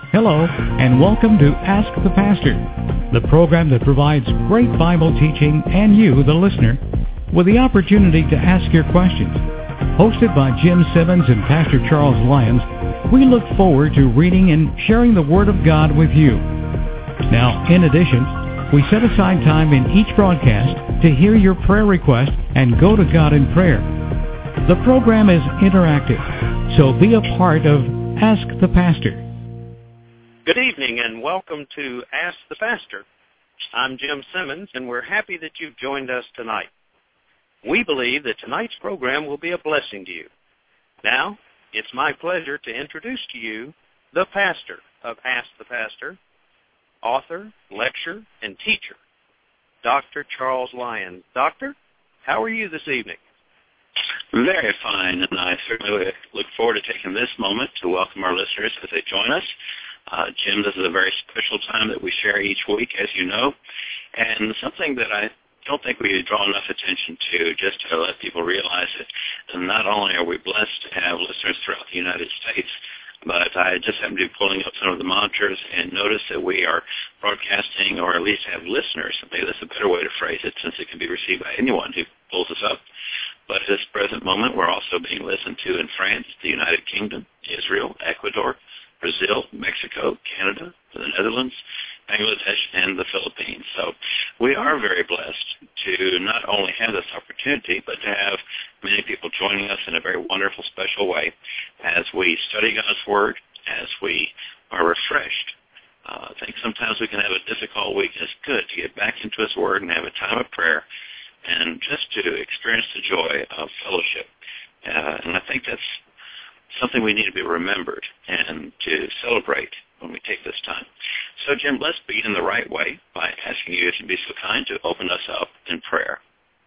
Hello, and welcome to Ask the Pastor, the program that provides great Bible teaching and you, the listener, with the opportunity to ask your questions. Hosted by Jim Simmons and Pastor Charles Lyons, we look forward to reading and sharing the Word of God with you. Now, in addition, we set aside time in each broadcast to hear your prayer request and go to God in prayer. The program is interactive, so be a part of Ask the Pastor. Good evening and welcome to Ask the Pastor. I'm Jim Simmons and we're happy that you've joined us tonight. We believe that tonight's program will be a blessing to you. Now, it's my pleasure to introduce to you the pastor of Ask the Pastor, author, lecturer, and teacher, Dr. Charles Lyons. Doctor, how are you this evening? Very fine, and I certainly look forward to taking this moment to welcome our listeners as they join us. Jim, this is a very special time that we share each week, as you know, and something that I don't think we draw enough attention to, just to let people realize that not only are we blessed to have listeners throughout the United States, but I just happened to be pulling up some of the monitors and noticed that we are broadcasting, or at least have listeners, maybe that's a better way to phrase it, since it can be received by anyone who pulls us up. But at this present moment, we're also being listened to in France, the United Kingdom, Israel, Ecuador, Brazil, Mexico, Canada, the Netherlands, Bangladesh, and the Philippines. So we are very blessed to not only have this opportunity, but to have many people joining us in a very wonderful, special way as we study God's Word, as we are refreshed. I think sometimes we can have a difficult week, and it's good to get back into His Word and have a time of prayer and just to experience the joy of fellowship. And I think that's something we need to be remembered and to celebrate when we take this time. So, Jim, let's begin the right way by asking you to be so kind to open us up in prayer.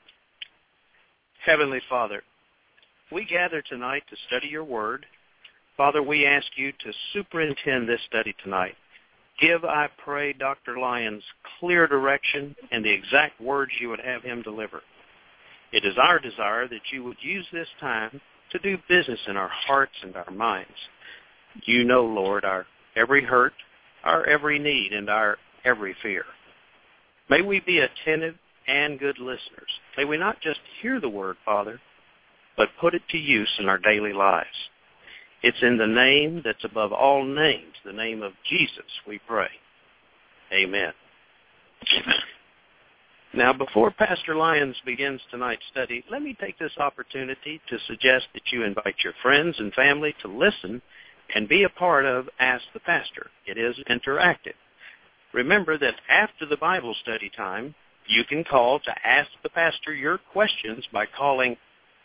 Heavenly Father, we gather tonight to study your word. Father, we ask you to superintend this study tonight. Give, I pray, Dr. Lyons clear direction and the exact words you would have him deliver. It is our desire that you would use this time to do business in our hearts and our minds. You know, Lord, our every hurt, our every need, and our every fear. May we be attentive and good listeners. May we not just hear the word, Father, but put it to use in our daily lives. It's in the name that's above all names, the name of Jesus, we pray. Amen. Amen. Now, before Pastor Lyons begins tonight's study, let me take this opportunity to suggest that you invite your friends and family to listen and be a part of Ask the Pastor. It is interactive. Remember that after the Bible study time, you can call to ask the pastor your questions by calling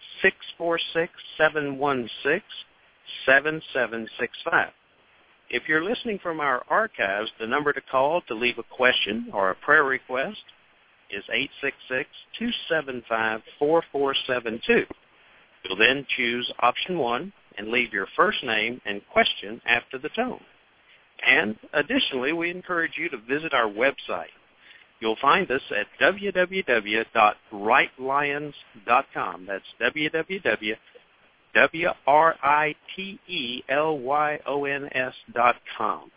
646-716-7765. If you're listening from our archives, the number to call to leave a question or a prayer request is 866-275-4472. You'll then choose option 1 and leave your first name and question after the tone. And additionally, we encourage you to visit our website. You'll find us at www.writelyons.com. That's www.writelyons.com.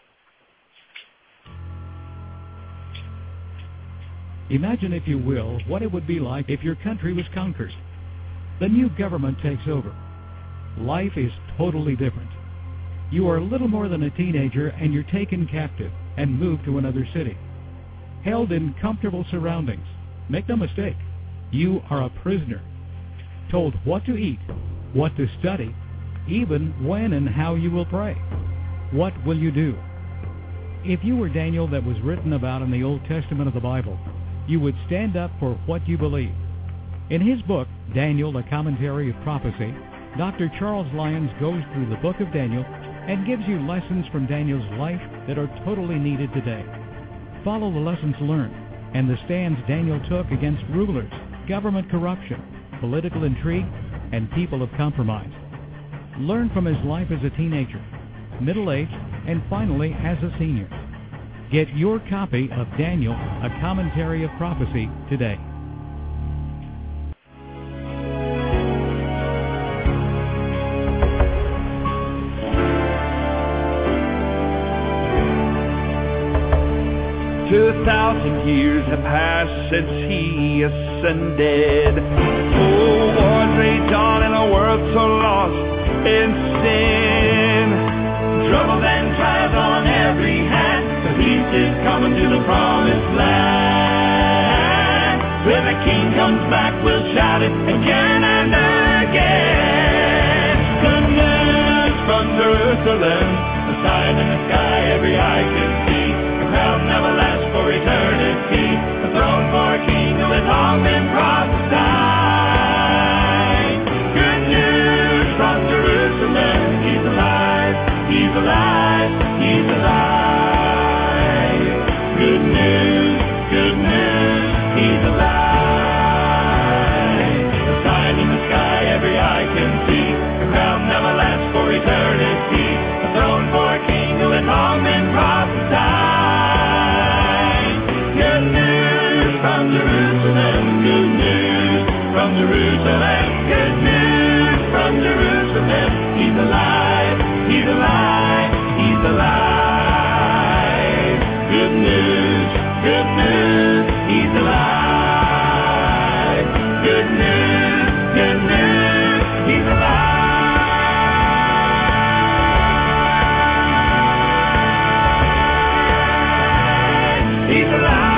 Imagine, if you will, what it would be like if your country was conquered. The new government takes over. Life is totally different. You are little more than a teenager and you're taken captive and moved to another city. Held in comfortable surroundings. Make no mistake, you are a prisoner. Told what to eat, what to study, even when and how you will pray. What will you do? If you were Daniel that was written about in the Old Testament of the Bible, you would stand up for what you believe. In his book, Daniel, a Commentary of Prophecy, Dr. Charles Lyons goes through the book of Daniel and gives you lessons from Daniel's life that are totally needed today. Follow the lessons learned and the stands Daniel took against rulers, government corruption, political intrigue, and people of compromise. Learn from his life as a teenager, middle-aged, and finally as a senior. Get your copy of Daniel, a Commentary of Prophecy today. 2,000 years have passed since he ascended. Oh, wars rage on in a world so lost in sin. Trouble and trials on every hand, but peace is coming to the promised land. When the King comes back, we'll shout it again and again. Good news from Jerusalem, the sign in the sky every eye can see. The crown never lasts for eternity, the throne for a king who has long been prophesied. Good news from Jerusalem, he's alive, he's alive, he's alive. Good news, he's alive. The sign in the sky every eye can see, the crown never lasts for eternity, the throne for a king who has long been prophesied. Good news from Jerusalem, good news from Jerusalem, good news from Jerusalem. He's alive, he's alive, he's alive. Good news, he's alive. Good news, he's alive. He's alive.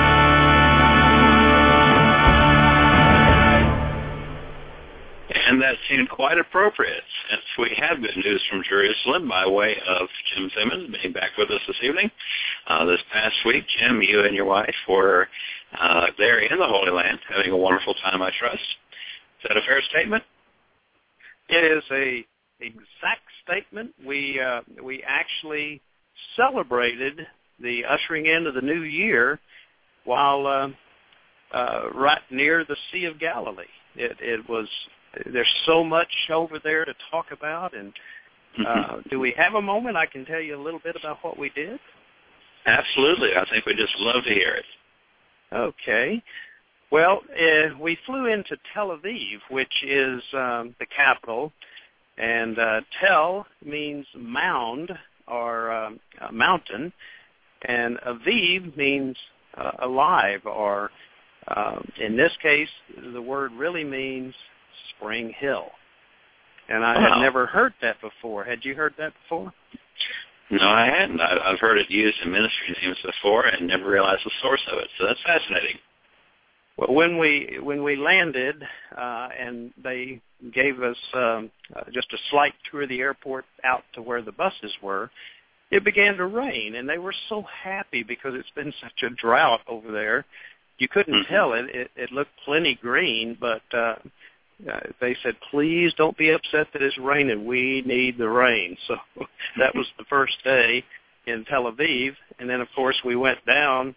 And that seemed quite appropriate, since we have good news from Jerusalem by way of Jim Simmons being back with us this evening. This past week, Jim, you and your wife were there in the Holy Land, having a wonderful time, I trust. Is that a fair statement? It is a exact statement. We actually celebrated the ushering in of the new year while right near the Sea of Galilee. It was. There's so much over there to talk about, and do we have a moment? I can tell you a little bit about what we did. Absolutely. I think we'd just love to hear it. Okay. Well, we flew into Tel Aviv, which is the capital, and Tel means mound or mountain, and Aviv means alive, or in this case, the word really means Spring Hill. And I had never heard that before. Had you heard that before? No, I hadn't. I've heard it used in ministry names before and never realized the source of it. So that's fascinating. Well, when we landed and they gave us just a slight tour of the airport out to where the buses were, it began to rain, and they were so happy because it's been such a drought over there. You couldn't tell it. It looked plenty green, but they said, please don't be upset that it's raining. We need the rain. So that was the first day in Tel Aviv. And then, of course, we went down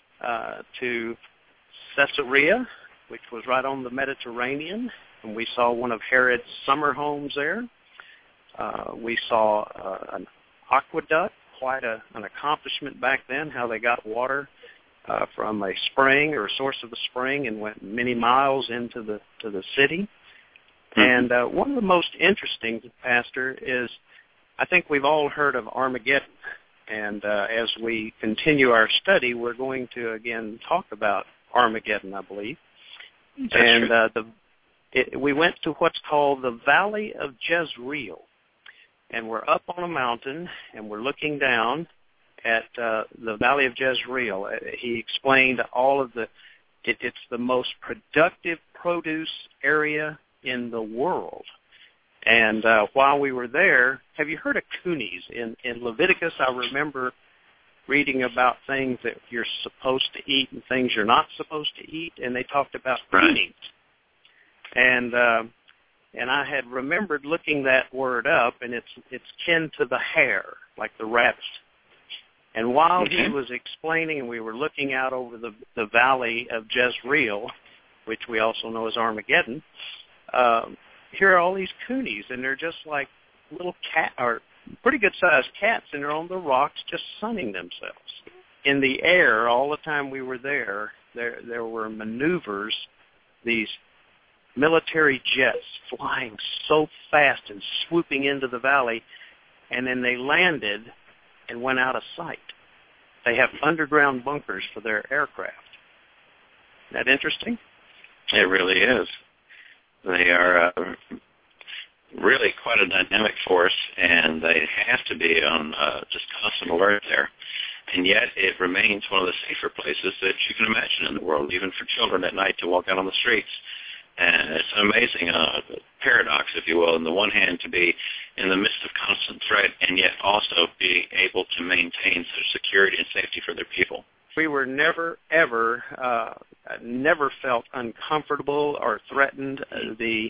to Caesarea, which was right on the Mediterranean, and we saw one of Herod's summer homes there. We saw an aqueduct, quite an accomplishment back then, how they got water from a spring or a source of a spring and went many miles into the city. And one of the most interesting, Pastor, is I think we've all heard of Armageddon. And as we continue our study, we're going to, again, talk about Armageddon, I believe. We went to what's called the Valley of Jezreel. And we're up on a mountain, and we're looking down at the Valley of Jezreel. He explained all of it's the most productive produce area in the world. And while we were there, have you heard of coonies? In Leviticus, I remember reading about things that you're supposed to eat and things you're not supposed to eat, and they talked about coonies. And I had remembered looking that word up, and it's kin to the hare, like the rabbit. And while he was explaining, and we were looking out over the Valley of Jezreel, which we also know as Armageddon, here are all these coonies, and they're just like little cat, or pretty good-sized cats, and they're on the rocks just sunning themselves. In the air, all the time we were there were maneuvers, these military jets flying so fast and swooping into the valley, and then they landed and went out of sight. They have underground bunkers for their aircraft. Isn't that interesting? It really is. They are really quite a dynamic force, and they have to be on just constant alert there. And yet it remains one of the safer places that you can imagine in the world, even for children at night to walk out on the streets. And it's an amazing paradox, if you will, on the one hand to be in the midst of constant threat and yet also be able to maintain such security and safety for their people. We were never, ever, never felt uncomfortable or threatened. The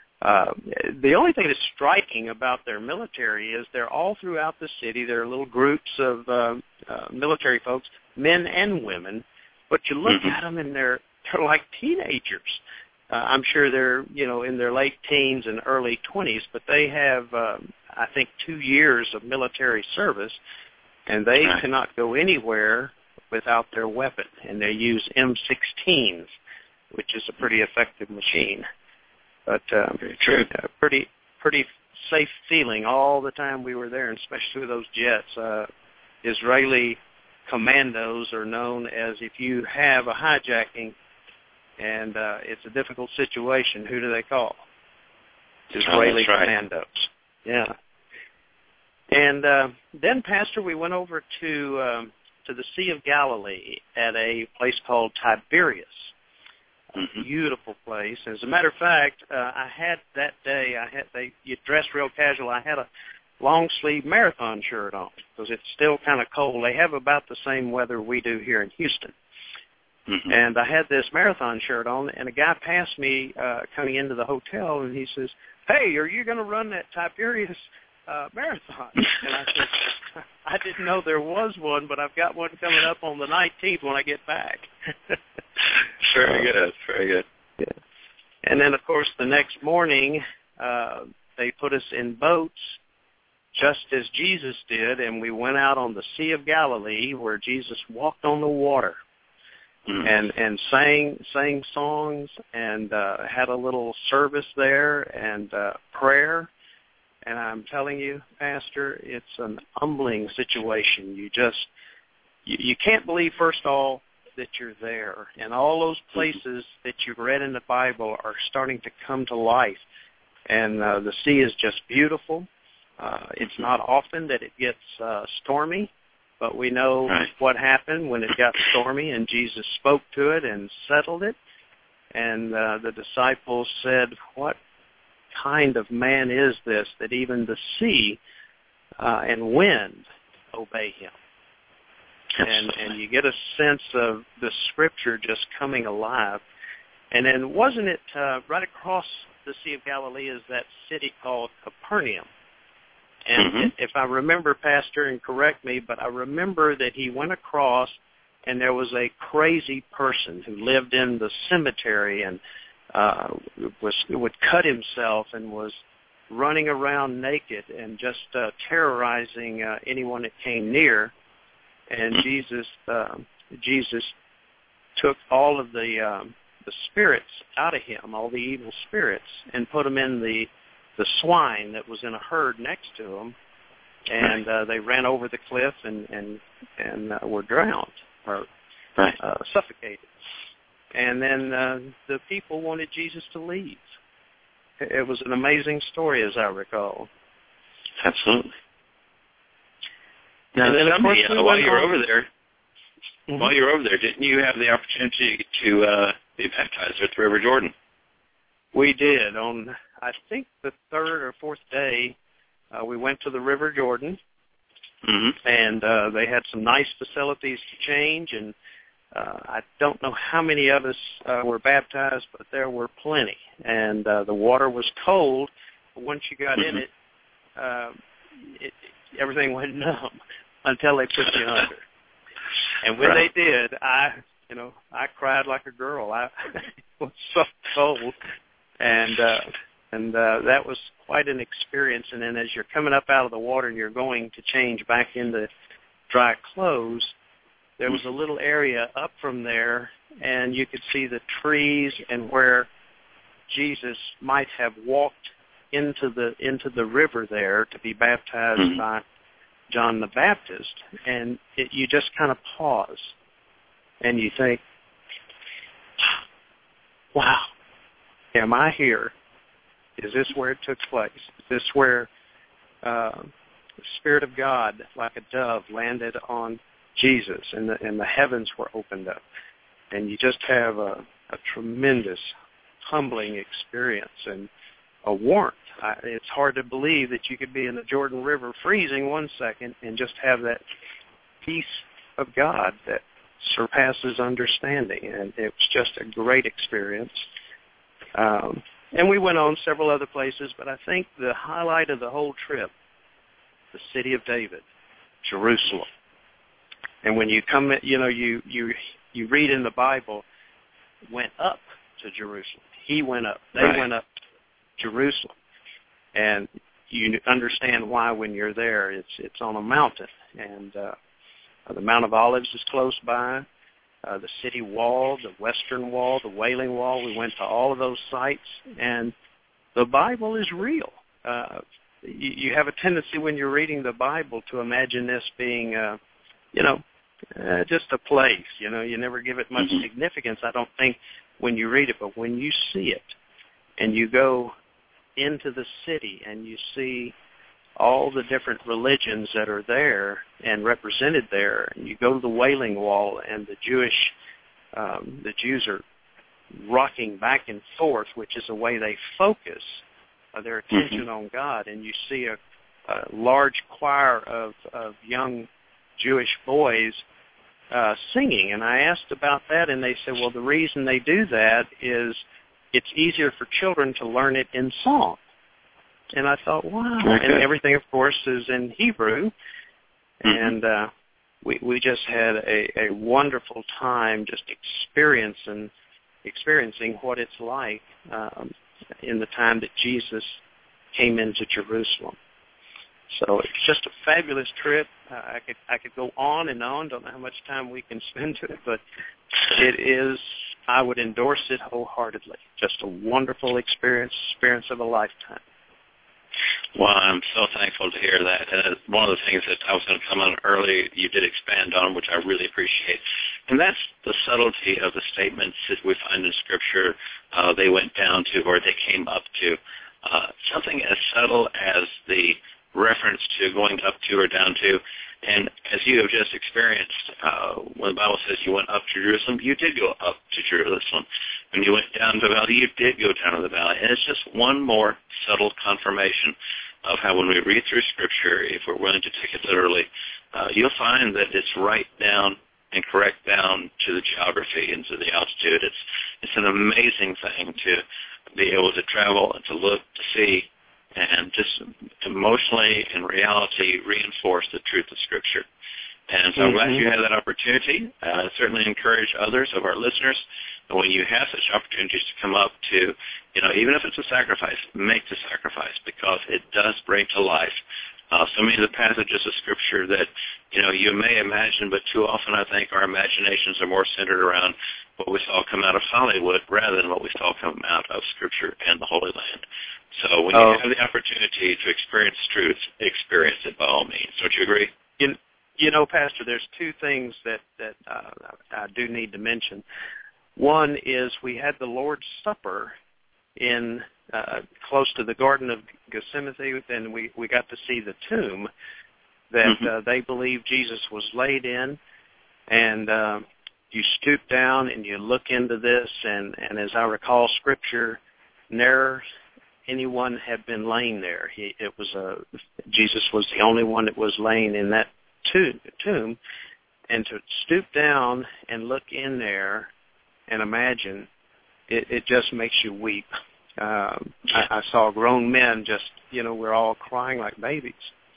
only thing that's striking about their military is they're all throughout the city. There are little groups of military folks, men and women, but you look at them and they're like teenagers. I'm sure they're, in their late teens and early 20s, but they have, I think, 2 years of military service, and they cannot go anywhere without their weapon, and they use M16s, which is a pretty effective machine. But pretty safe feeling all the time we were there, and especially with those jets. Israeli commandos are known as, if you have a hijacking and it's a difficult situation, who do they call? Israeli commandos. Yeah. And then, Pastor, we went over to the Sea of Galilee at a place called Tiberias. A beautiful place. As a matter of fact, I had that day, you dressed real casual. I had a long-sleeve marathon shirt on because it's still kind of cold. They have about the same weather we do here in Houston. And I had this marathon shirt on, and a guy passed me coming into the hotel, and he says, "Hey, are you going to run that Tiberias marathon?" And I said, "I didn't know there was one, but I've got one coming up on the 19th when I get back." Very good, very good. Yeah. And then, of course, the next morning, they put us in boats just as Jesus did, and we went out on the Sea of Galilee where Jesus walked on the water. And sang songs and had a little service there and prayer. And I'm telling you, Pastor, it's an humbling situation. You can't believe, first of all, that you're there. And all those places that you've read in the Bible are starting to come to life. And the sea is just beautiful. It's not often that it gets stormy. But we know what happened when it got stormy, and Jesus spoke to it and settled it. And the disciples said, "What kind of man is this that even the sea and wind obey him?" And you get a sense of the Scripture just coming alive. And then wasn't it right across the Sea of Galilee is that city called Capernaum? And if I remember, Pastor, and correct me, but I remember that he went across and there was a crazy person who lived in the cemetery and would cut himself and was running around naked and just terrorizing anyone that came near. And Jesus took all of the spirits out of him, all the evil spirits, and put them in the swine that was in a herd next to them, and they ran over the cliff and were drowned or suffocated. And then the people wanted Jesus to leave. It was an amazing story, as I recall. Absolutely. Now, and then, of course, while you were over there, didn't you have the opportunity to be baptized at the River Jordan? We did. On, I think, the third or fourth day, we went to the River Jordan, and they had some nice facilities to change, and I don't know how many of us were baptized, but there were plenty. And the water was cold, but once you got in it, everything went numb until they put you under. And when they did, I cried like a girl. I was so cold. And that was quite an experience. And then as you're coming up out of the water and you're going to change back into dry clothes, there was a little area up from there, and you could see the trees and where Jesus might have walked into the river there to be baptized by John the Baptist, and you just kind of pause, and you think, wow, am I here? Is this where it took place? Is this where the Spirit of God, like a dove, landed on Jesus, and the heavens were opened up? And you just have a tremendous, humbling experience and a warmth. It's hard to believe that you could be in the Jordan River freezing one second and just have that peace of God that surpasses understanding. And it was just a great experience. And we went on several other places, but I think the highlight of the whole trip, the city of David, Jerusalem. And when you come, you read in the Bible, went up to Jerusalem. He went up. They went up to Jerusalem. And you understand why when you're there. It's on a mountain. And the Mount of Olives is close by. The city wall, the Western Wall, the Wailing Wall. We went to all of those sites. And the Bible is real. You have a tendency when you're reading the Bible to imagine this being, just a place. You never give it much significance, I don't think, when you read it. But when you see it and you go into the city and you see all the different religions that are there and represented there, and you go to the Wailing Wall and the Jews are rocking back and forth, which is the way they focus their attention on God, and you see a large choir of young Jewish boys singing. And I asked about that, and they said, well, the reason they do that is it's easier for children to learn it in song. And I thought, wow. And everything, of course, is in Hebrew. And we just had a wonderful time just experiencing what it's like in the time that Jesus came into Jerusalem. So it's just a fabulous trip. I could go on and on. Don't know how much time we can spend to it, but it is. I would endorse it wholeheartedly. Just a wonderful experience of a lifetime. Well, I'm so thankful to hear that. And one of the things that I was going to come on earlier, you did expand on, which I really appreciate. And that's the subtlety of the statements that we find in Scripture they went down to or they came up to. Something as subtle as the reference to going up to or down to. And as you have just experienced, when the Bible says you went up to Jerusalem, you did go up to Jerusalem. When you went down to the valley, you did go down to the valley. And it's just one more subtle confirmation of how when we read through Scripture, if we're willing to take it literally, you'll find that it's right down and correct down to the geography and to the altitude. It's an amazing thing to be able to travel and to look, to see, and just emotionally and reality reinforce the truth of Scripture. And so I'm glad you had that opportunity. I certainly encourage others of our listeners, when you have such opportunities to come up to, even if it's a sacrifice, make the sacrifice, because it does bring to life so many of the passages of Scripture that, you may imagine, but too often I think our imaginations are more centered around what we saw come out of Hollywood rather than what we saw come out of Scripture and the Holy Land. So when you have the opportunity to experience truth, experience it by all means. Don't you agree? Pastor, there's two things that I do need to mention. One is we had the Lord's Supper in close to the Garden of Gethsemane, and we got to see the tomb that they believe Jesus was laid in. And you stoop down and you look into this, and as I recall Scripture, never anyone had been laying there. Jesus was the only one that was laying in that tomb, and to stoop down and look in there and imagine, it just makes you weep. I saw grown men just, we're all crying like babies.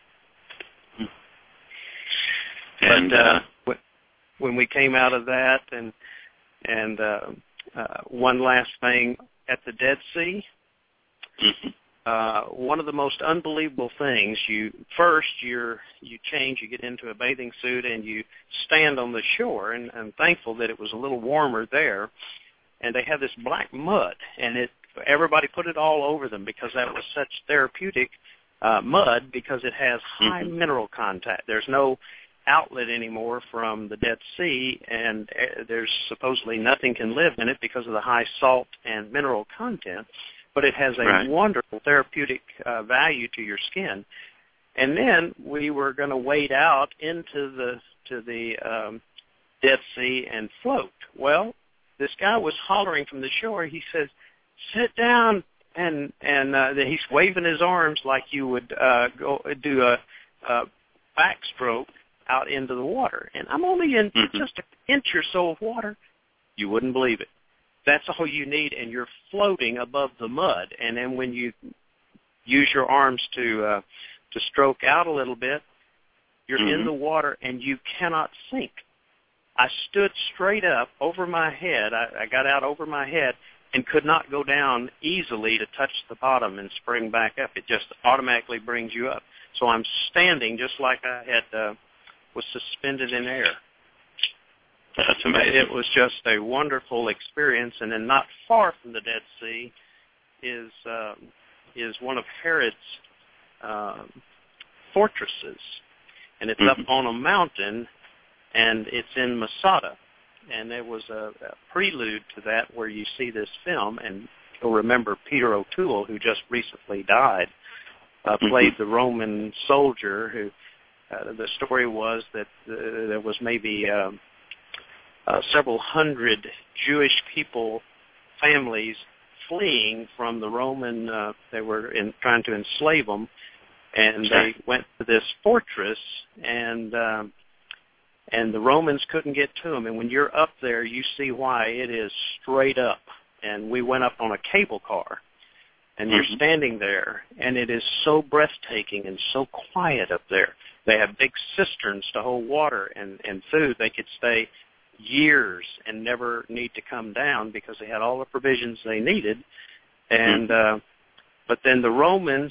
And when we came out of that, and one last thing, at the Dead Sea, one of the most unbelievable things, you change, you get into a bathing suit, and you stand on the shore, and I'm thankful that it was a little warmer there, and they had this black mud, and everybody put it all over them because that was such therapeutic mud because it has high mineral content. There's no outlet anymore from the Dead Sea, and there's supposedly nothing can live in it because of the high salt and mineral content, but it has a wonderful therapeutic value to your skin. And then we were going to wade out into the Dead Sea and float. Well, this guy was hollering from the shore. He says, "Sit down," and he's waving his arms like you would go do a backstroke out into the water. And I'm only in just an inch or so of water. You wouldn't believe it. That's all you need, and you're floating above the mud. And then when you use your arms to stroke out a little bit, you're in the water, and you cannot sink. I stood straight up over my head. I got out over my head and could not go down easily to touch the bottom and spring back up. It just automatically brings you up. So I'm standing just like I had was suspended in air. That's amazing. It was just a wonderful experience. And then not far from the Dead Sea is one of Herod's fortresses, and it's up on a mountain, and it's in Masada. And there was a prelude to that where you see this film, and you'll remember Peter O'Toole, who just recently died, played the Roman soldier who, the story was that there was maybe several hundred Jewish families fleeing from the Roman, they were trying to enslave them, and they went to this fortress, and the Romans couldn't get to them. And when you're up there, you see why. It is straight up. And we went up on a cable car, and you're standing there, and it is so breathtaking and so quiet up there. They have big cisterns to hold water and food. They could stay years and never need to come down because they had all the provisions they needed. And but then the Romans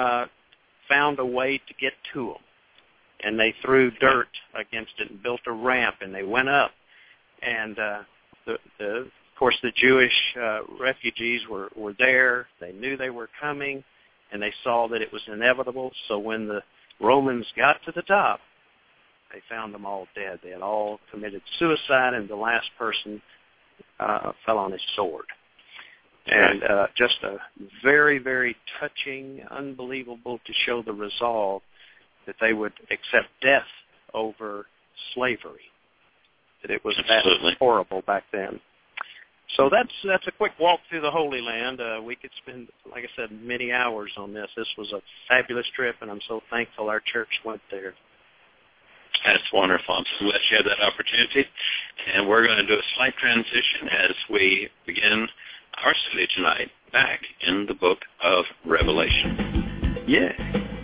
found a way to get to them. And they threw dirt against it and built a ramp, and they went up. And, of course, the Jewish refugees were there. They knew they were coming, and they saw that it was inevitable. So when the Romans got to the top, they found them all dead. They had all committed suicide, and the last person fell on his sword. And just a very, very touching, unbelievable to show the resolve that they would accept death over slavery, that it was that horrible back then. So that's a quick walk through the Holy Land. We could spend, like I said, many hours on this. This was a fabulous trip, and I'm so thankful our church went there. That's wonderful. I'm so glad you had that opportunity. And we're going to do a slight transition as we begin our study tonight back in the book of Revelation. Yeah.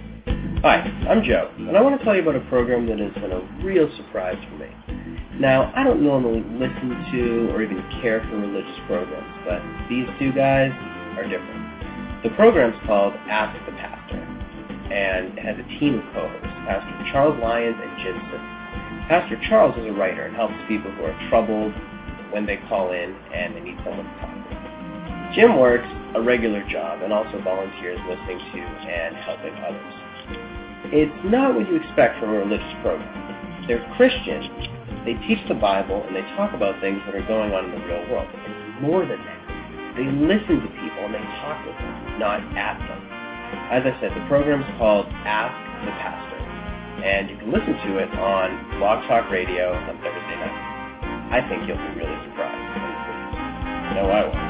Hi, I'm Joe, and I want to tell you about a program that has been a real surprise for me. Now, I don't normally listen to or even care for religious programs, but these two guys are different. The program's called Ask the Pastor, and it has a team of co-hosts, Pastor Charles Lyons and Jim Simmons. Pastor Charles is a writer and helps people who are troubled when they call in and they need someone to talk to. Jim works a regular job and also volunteers listening to and helping others. It's not what you expect from a religious program. They're Christians, they teach the Bible, and they talk about things that are going on in the real world. But it's more than that. They listen to people and they talk with them, not at them. As I said, the program's called Ask the Pastor, and you can listen to it on Blog Talk Radio on Thursday night. I think you'll be really surprised. I know I was.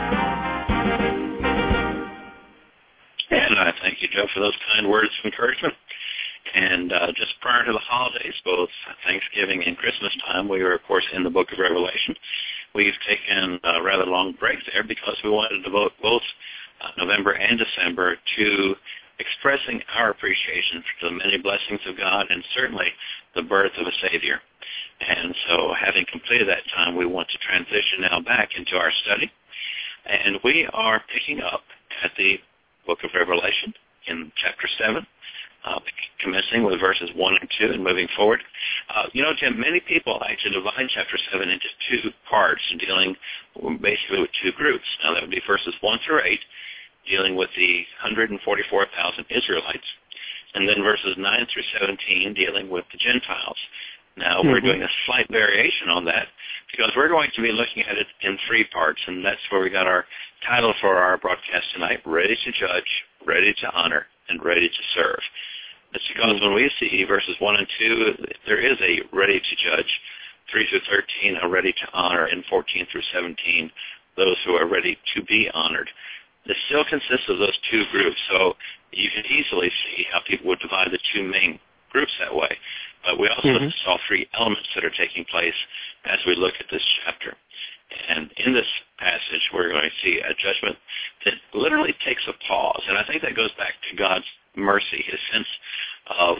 And I thank you, Joe, for those kind words of encouragement. And just prior to the holidays, both Thanksgiving and Christmas time, we were, of course, in the book of Revelation. We've taken a rather long break there because we wanted to devote both November and December to expressing our appreciation for the many blessings of God and certainly the birth of a Savior. And so having completed that time, we want to transition now back into our study. And we are picking up at the book of Revelation in chapter 7, commencing with verses 1 and 2 and moving forward. Jim, many people actually divide chapter 7 into two parts, dealing basically with two groups. Now, that would be verses 1 through 8 dealing with the 144,000 Israelites, and then verses 9 through 17 dealing with the Gentiles. Now, we're doing a slight variation on that because we're going to be looking at it in three parts, and that's where we got our title for our broadcast tonight, Ready to Judge, Ready to Honor, and Ready to Serve. That's because when we see verses 1 and 2, there is a ready to judge, 3 through 13 are ready to honor, and 14 through 17, those who are ready to be honored. This still consists of those two groups, so you can easily see how people would divide the two main groups that way. But we also saw three elements that are taking place as we look at this chapter. And in this passage, we're going to see a judgment that literally takes a pause. And I think that goes back to God's mercy, his sense of,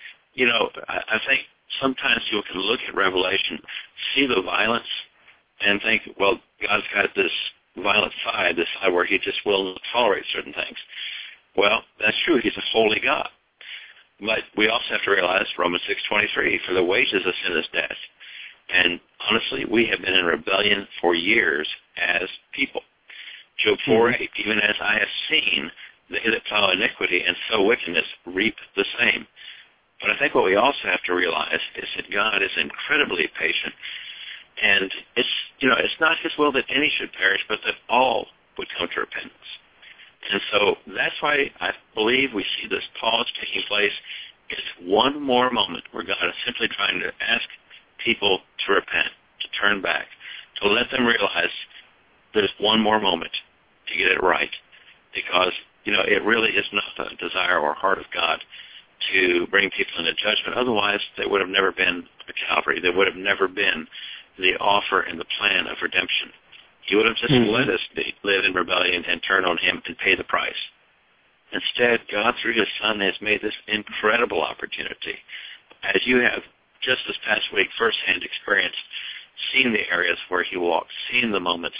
I think sometimes people can look at Revelation, see the violence, and think, well, God's got this violent side, this side where he just will not tolerate certain things. Well, that's true. He's a holy God. But we also have to realize Romans 6:23, for the wages of sin is death. And honestly, we have been in rebellion for years as people. Job 4:8, even as I have seen, they that plow iniquity and sow wickedness reap the same. But I think what we also have to realize is that God is incredibly patient. And it's not his will that any should perish, but that all would come to repentance. And so that's why I believe we see this pause taking place. It's one more moment where God is simply trying to ask people to repent, to turn back, to let them realize there's one more moment to get it right. Because, it really is not the desire or heart of God to bring people into judgment. Otherwise, there would have never been a Calvary. There would have never been the offer and the plan of redemption. He would have just let us live in rebellion and turn on him and pay the price. Instead, God, through his Son, has made this incredible opportunity. As you have, just this past week, firsthand experienced, seen the areas where he walked, seen the moments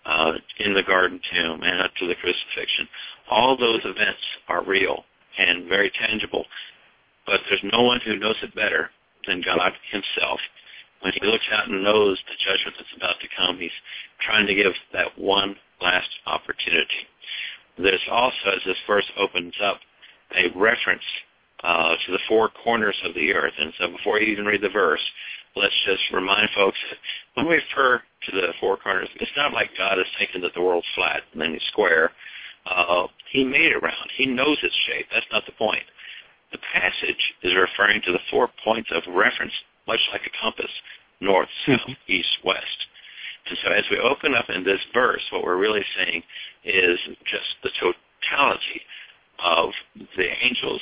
in the garden tomb and up to the crucifixion. All those events are real and very tangible. But there's no one who knows it better than God himself. When he looks out and knows the judgment that's about to come, he's trying to give that one last opportunity. There's also, as this verse opens up, a reference to the four corners of the earth. And so before you even read the verse, let's just remind folks that when we refer to the four corners, it's not like God is thinking that the world's flat and then it's square. He made it round. He knows its shape. That's not the point. The passage is referring to the 4 points of reference, much like a compass, north, south, east, west. And so as we open up in this verse, what we're really saying is just the totality of the angels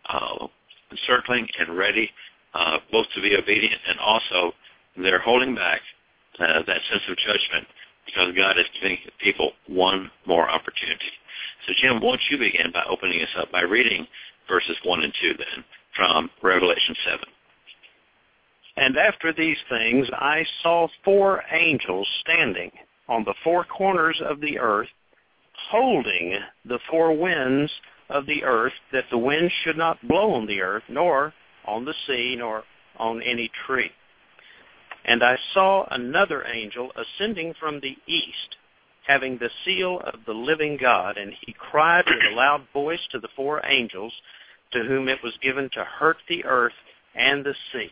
encircling and ready, both to be obedient and also they're holding back that sense of judgment because God is giving people one more opportunity. So Jim, won't you begin by opening us up by reading verses 1 and 2 then from Revelation 7. And after these things I saw 4 angels standing on the 4 corners of the earth, holding the 4 winds of the earth, that the wind should not blow on the earth, nor on the sea, nor on any tree. And I saw another angel ascending from the east, having the seal of the living God, and he cried with a loud voice to the 4 angels, to whom it was given to hurt the earth and the sea.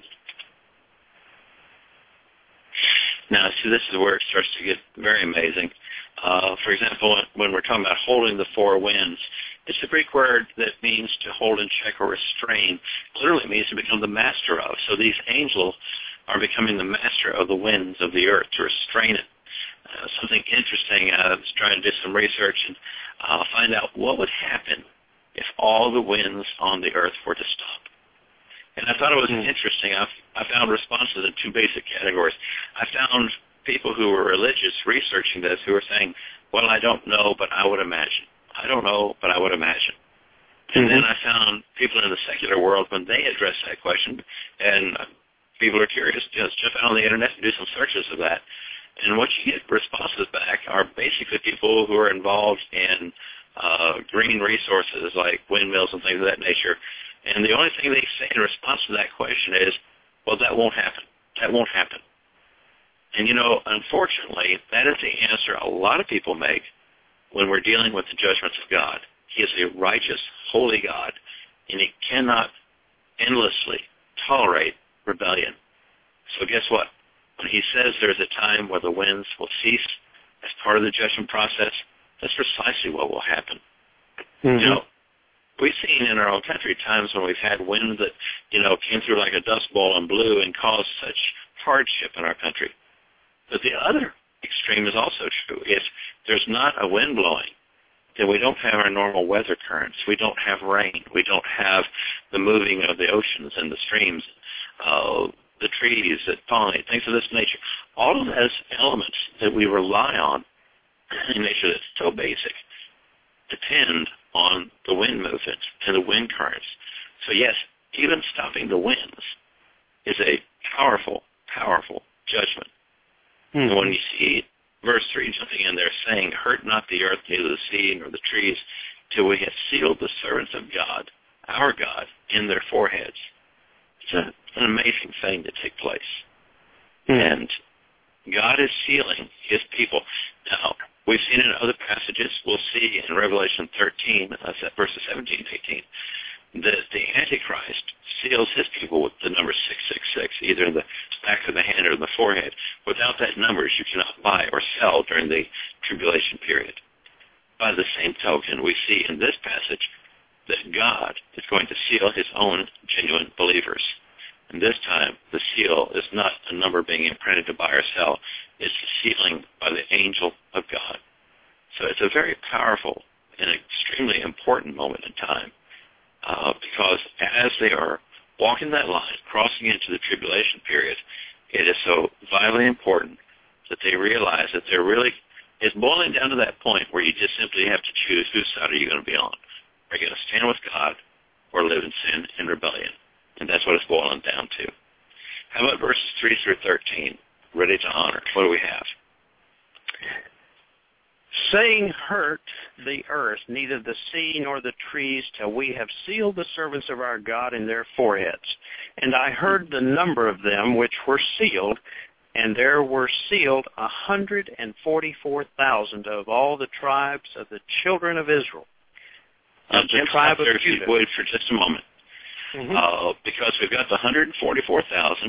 Now, see, this is where it starts to get very amazing. For example, when we're talking about holding the 4 winds, it's a Greek word that means to hold in check or restrain. Literally means to become the master of. So these angels are becoming the master of the winds of the earth, to restrain it. Something interesting, I was trying to do some research and find out what would happen if all the winds on the earth were to stop. And I thought it was interesting. I found responses in 2 basic categories. I found people who were religious researching this who were saying, well, I don't know, but I would imagine. I don't know, but I would imagine. And then I found people in the secular world, when they address that question, and people are curious, just jump out on the internet and do some searches of that. And what you get responses back are basically people who are involved in green resources like windmills and things of that nature. And the only thing they say in response to that question is, well, that won't happen. That won't happen. And, unfortunately, that is the answer a lot of people make when we're dealing with the judgments of God. He is a righteous, holy God, and he cannot endlessly tolerate rebellion. So guess what? When he says there's a time where the winds will cease as part of the judgment process, that's precisely what will happen. Mm-hmm. You know, we've seen in our own country times when we've had wind that, you know, came through like a dust bowl and blew and caused such hardship in our country. But the other extreme is also true. If there's not a wind blowing, then we don't have our normal weather currents. We don't have rain. We don't have the moving of the oceans and the streams, the trees that pollinate, things of this nature. All of those elements that we rely on in nature that's so basic depend on the wind movement and the wind currents. So yes, even stopping the winds is a powerful, powerful judgment. Mm-hmm. And when you see verse 3 jumping in there saying, hurt not the earth, neither the sea, nor the trees, till we have sealed the servants of God, our God, in their foreheads. It's an amazing thing to take place. Mm-hmm. And God is sealing his people. Now, we've seen in other passages, we'll see in Revelation 13, verses 17 and 18, that the Antichrist seals his people with the number 666, either in the back of the hand or in the forehead. Without that number, you cannot buy or sell during the tribulation period. By the same token, we see in this passage that God is going to seal his own genuine believers. And this time, the seal is not a number being imprinted to buy or sell. It's the sealing by the angel of God. So it's a very powerful and extremely important moment in time because as they are walking that line, crossing into the tribulation period, it is so vitally important that they realize that they're really, it's boiling down to that point where you just simply have to choose whose side are you going to be on. Are you going to stand with God or live in sin and rebellion? And that's what it's boiling down to. How about verses 3 through 13? Ready to honor. What do we have? Saying, hurt the earth, neither the sea nor the trees, till we have sealed the servants of our God in their foreheads. And I heard the number of them which were sealed, and there were sealed 144,000 of all the tribes of the children of Israel. Just tribe of Judah. Wait for just a moment. Mm-hmm. Because we've got the 144,000,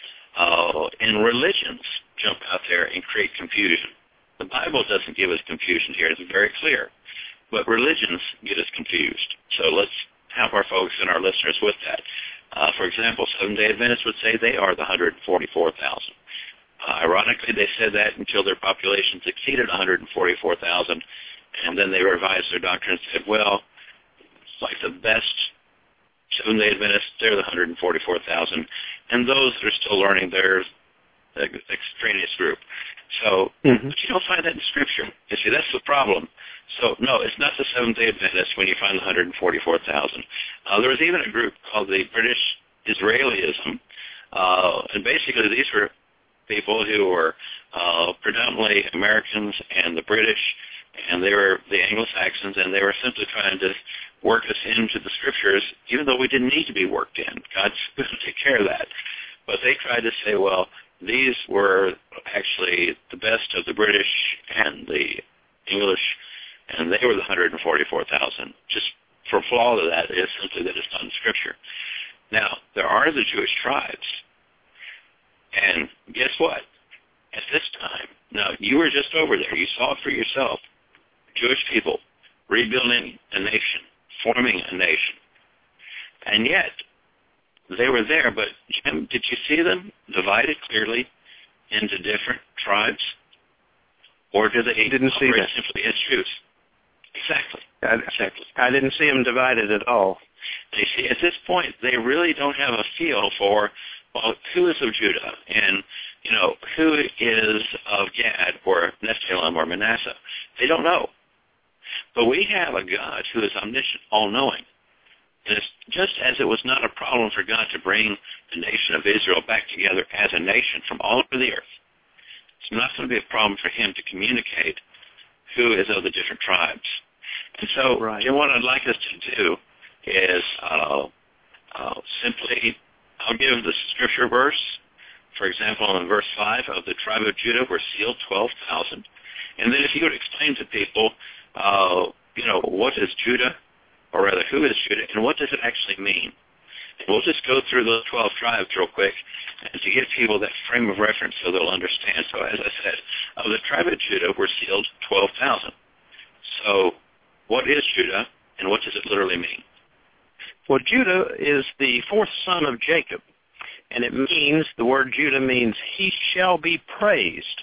and religions jump out there and create confusion. The Bible doesn't give us confusion here. It's very clear. But religions get us confused. So let's help our folks and our listeners with that. For example, Seventh-day Adventists would say they are the 144,000. Ironically, they said that until their populations exceeded 144,000, and then they revised their doctrine and said, well, it's like the best Seventh-day Adventists, they're the 144,000, and those that are still learning, they're the extraneous group. So, but you don't find that in Scripture. You see, that's the problem. So, no, it's not the Seventh-day Adventists when you find the 144,000. There was even a group called the British Israelism, and basically these were people who were predominantly Americans and the British, and they were the Anglo-Saxons, and they were simply trying to work us into the Scriptures, even though we didn't need to be worked in. God's going to take care of that. But they tried to say, well, these were actually the best of the British and the English, and they were the 144,000. Just for flaw to that is simply that it's not in Scripture. Now, there are the Jewish tribes, and guess what? At this time, now you were just over there. You saw it for yourself. Jewish people rebuilding a nation, forming a nation. And yet, they were there, but Jim, did you see them divided clearly into different tribes? Or do they didn't see that simply as Jews? Exactly. Exactly. I didn't see them divided at all. They see, at this point, they really don't have a feel for, well, who is of Judah and, you know, who is of Gad or Nephthalim or Manasseh. They don't know. But we have a God who is omniscient, all-knowing. And it's just as it was not a problem for God to bring the nation of Israel back together as a nation from all over the earth, it's not going to be a problem for him to communicate who is of the different tribes. And so, Jim, what I'd like us to do is simply, I'll give the Scripture verse. For example, in verse 5, of the tribe of Judah were sealed 12,000. And then if you would explain to people, what is Judah, or rather, who is Judah, and what does it actually mean? And we'll just go through those 12 tribes real quick and to give people that frame of reference so they'll understand. So as I said, of the tribe of Judah were sealed 12,000. So what is Judah, and what does it literally mean? Well, Judah is the fourth son of Jacob, and it means, the word Judah means, he shall be praised.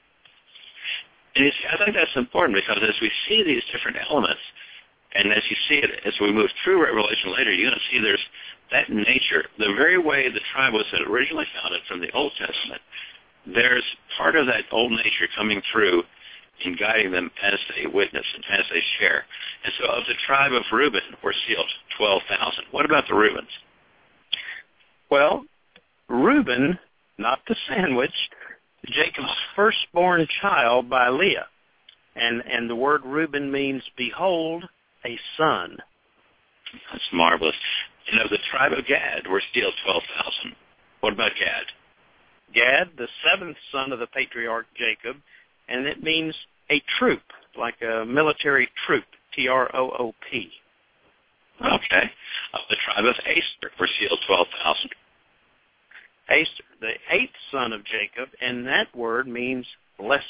And I think that's important because as we see these different elements, and as you see it, as we move through Revelation later, you're going to see there's that nature, the very way the tribe was originally founded from the Old Testament, there's part of that old nature coming through in guiding them as they witness and as they share. And so of the tribe of Reuben were sealed 12,000. What about the Reubens? Well, Reuben, not the sandwich, Jacob's firstborn child by Leah. And the word Reuben means, behold, a son. That's marvelous. And of the tribe of Gad were sealed 12,000. What about Gad? Gad, the seventh son of the patriarch Jacob, and it means a troop, like a military troop, T-R-O-O-P. Okay. Of the tribe of Aser were sealed 12,000. Aser, the eighth son of Jacob, and that word means blessed.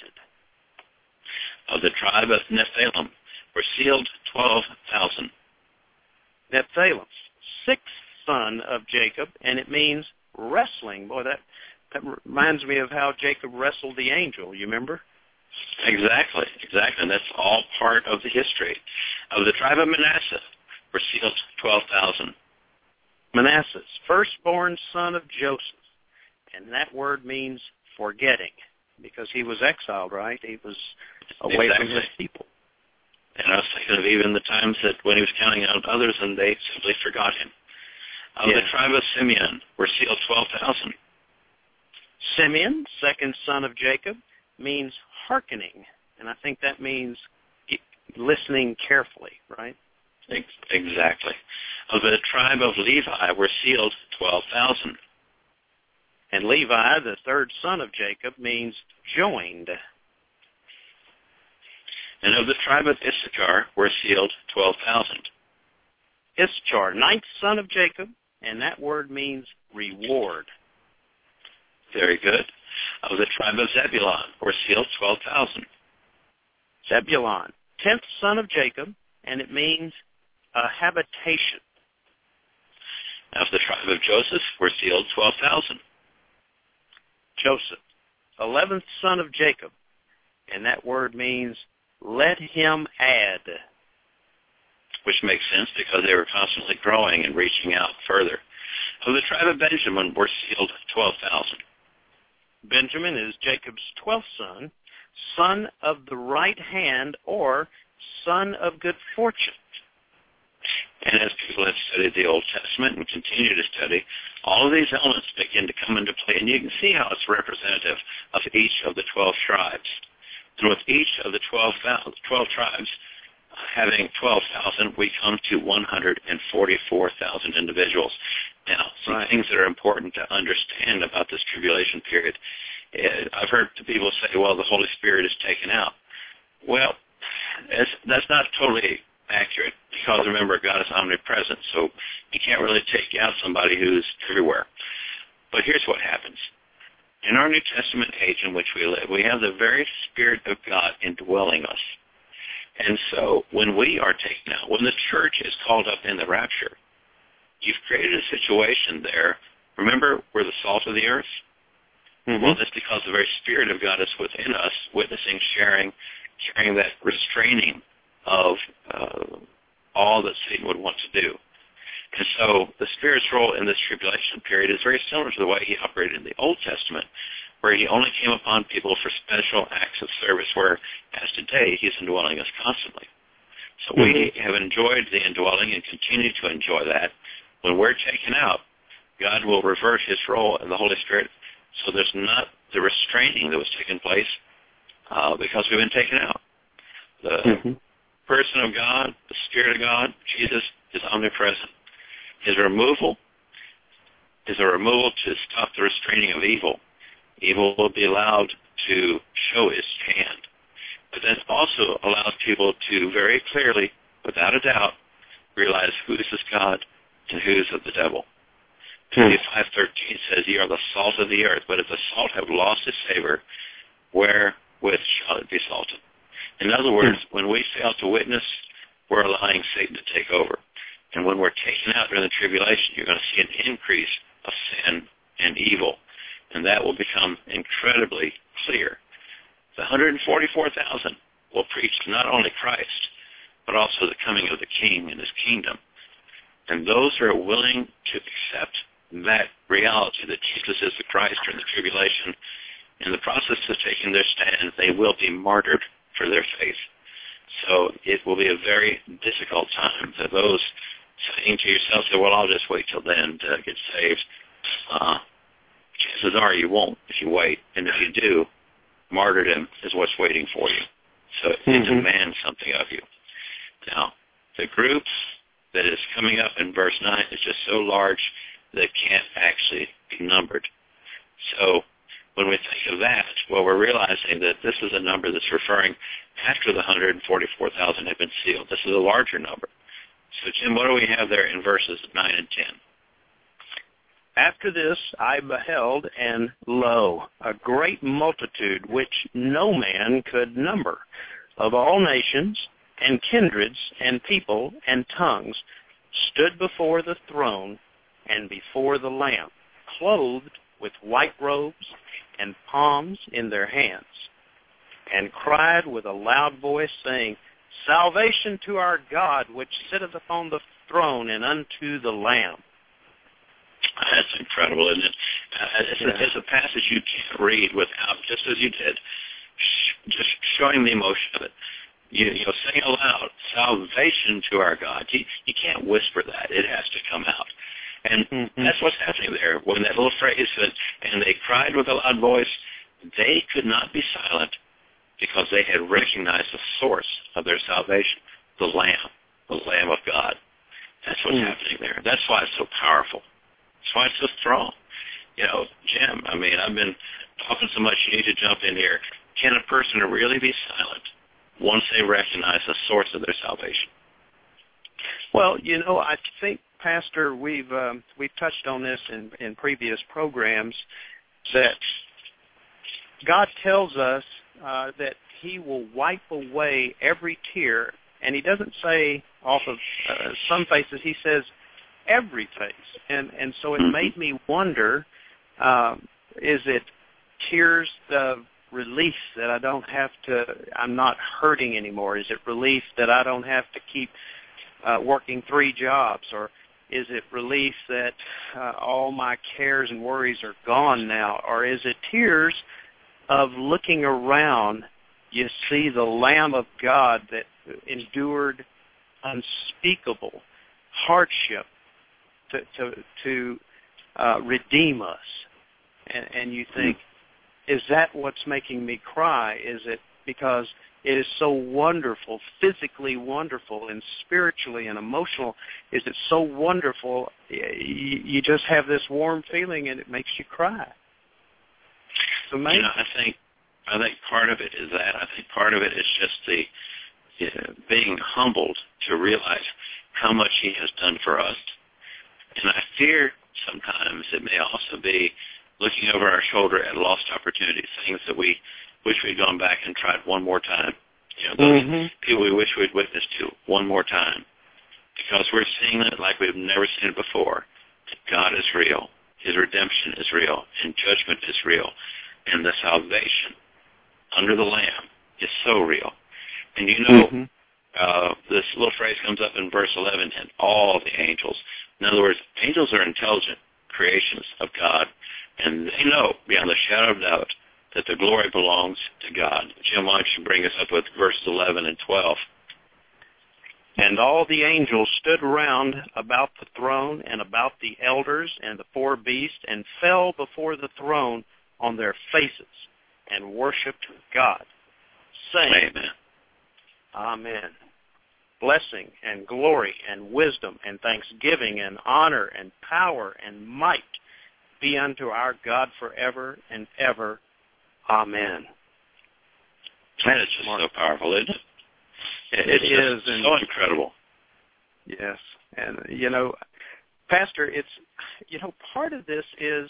Of the tribe of Nephthalim were sealed 12,000. Nephthalim, sixth son of Jacob, and it means wrestling. Boy, that reminds me of how Jacob wrestled the angel, you remember? Exactly. And that's all part of the history. Of the tribe of Manasseh were sealed 12,000. Manasseh, firstborn son of Joseph, and that word means forgetting, because he was exiled, right? He was away from his people. And I was thinking of even the times that when he was counting out others and they simply forgot him. Of the tribe of Simeon were sealed 12,000. Simeon, second son of Jacob, means hearkening, and I think that means listening carefully, right? Exactly. Of the tribe of Levi were sealed 12,000. And Levi, the third son of Jacob, means joined. And of the tribe of Issachar were sealed 12,000. Issachar, ninth son of Jacob, and that word means reward. Very good. Of the tribe of Zebulun were sealed 12,000. Zebulun, 10th son of Jacob, and it means a habitation. Of the tribe of Joseph were sealed 12,000. Joseph, 11th son of Jacob, and that word means let him add. Which makes sense because they were constantly growing and reaching out further. Of the tribe of Benjamin were sealed 12,000. Benjamin is Jacob's 12th son, son of the right hand, or son of good fortune. And as people have studied the Old Testament and continue to study, all of these elements begin to come into play. And you can see how it's representative of each of the 12 tribes. And with each of the 12 tribes having 12,000, we come to 144,000 individuals. Now, some things that are important to understand about this tribulation period. I've heard people say, well, the Holy Spirit is taken out. Well, that's not totally accurate because, remember, God is omnipresent, so you can't really take out somebody who's everywhere. But here's what happens. In our New Testament age in which we live, we have the very Spirit of God indwelling us. And so when we are taken out, when the church is called up in the rapture, you've created a situation there. Remember, we're the salt of the earth? Mm-hmm. Well, that's because the very Spirit of God is within us, witnessing, sharing, carrying that restraining of all that Satan would want to do. And so the Spirit's role in this tribulation period is very similar to the way he operated in the Old Testament, where he only came upon people for special acts of service, where, as today, he's indwelling us constantly. So we have enjoyed the indwelling and continue to enjoy that. When we're taken out, God will revert his role in the Holy Spirit, so there's not the restraining that was taking place because we've been taken out. The person of God, the Spirit of God, Jesus, is omnipresent. His removal is a removal to stop the restraining of evil. Evil will be allowed to show his hand. But that also allows people to very clearly, without a doubt, realize whose is God and whose of the devil. Matthew 5:13 says, "Ye are the salt of the earth, but if the salt have lost its savor, wherewith shall it be salted?" In other words, when we fail to witness, we're allowing Satan to take over. And when we're taken out during the tribulation, you're going to see an increase of sin and evil. And that will become incredibly clear. The 144,000 will preach not only Christ, but also the coming of the King and his kingdom. And those who are willing to accept that reality that Jesus is the Christ during the tribulation, in the process of taking their stand, they will be martyred for their faith. So it will be a very difficult time for those saying to yourself, well, I'll just wait till then to get saved. Chances are you won't if you wait. And if you do, martyrdom is what's waiting for you. So it demands something of you. Now, the group that is coming up in verse 9 is just so large that it can't actually be numbered. So when we think of that, well, we're realizing that this is a number that's referring after the 144,000 have been sealed. This is a larger number. So, Jim, what do we have there in verses 9 and 10? After this I beheld, and lo, a great multitude which no man could number, of all nations and kindreds and people and tongues, stood before the throne and before the Lamb, clothed with white robes and palms in their hands, and cried with a loud voice, saying, Salvation to our God, which sitteth upon the throne, and unto the Lamb. That's incredible, isn't it? It's a passage you can't read without, just as you did, just showing the emotion of it. You'll sing aloud, salvation to our God. You can't whisper that. It has to come out. And that's what's happening there. When that little phrase said, and they cried with a loud voice, they could not be silent because they had recognized the source of their salvation, the Lamb of God. That's what's happening there. That's why it's so powerful. That's why it's so strong. Jim, I've been talking so much, you need to jump in here. Can a person really be silent once they recognize the source of their salvation? Well, I think, Pastor, we've touched on this in previous programs, that God tells us that he will wipe away every tear, and he doesn't say off of some faces, he says every face. And so it made me wonder, is it tears of relief that I'm not hurting anymore? Is it relief that I don't have to keep working 3 jobs? Or is it relief that all my cares and worries are gone now? Or is it tears of looking around, you see the Lamb of God that endured unspeakable hardship to redeem us? And you think, is that what's making me cry? Is it because it is so wonderful, physically wonderful, and spiritually and emotional? Is it so wonderful, you just have this warm feeling and it makes you cry? It's amazing. I think part of it is that. I think part of it is just the being humbled to realize how much he has done for us. And I fear sometimes it may also be looking over our shoulder at lost opportunities, things that we wish we'd gone back and tried one more time. Those people we wish we'd witnessed to one more time. Because we're seeing it like we've never seen it before. That God is real. His redemption is real. And judgment is real. And the salvation under the Lamb is so real. And this little phrase comes up in verse 11, and all the angels. In other words, angels are intelligent creations of God, and they know beyond the shadow of doubt that the glory belongs to God. Jim, why don't you bring us up with verses 11 and 12? And all the angels stood around about the throne and about the elders and the 4 beasts, and fell before the throne on their faces and worshipped God, saying, Amen. Amen. Blessing and glory and wisdom and thanksgiving and honor and power and might be unto our God forever and ever. Amen. That is just so powerful, isn't it? It is so incredible. Yes. And, Pastor, it's, part of this is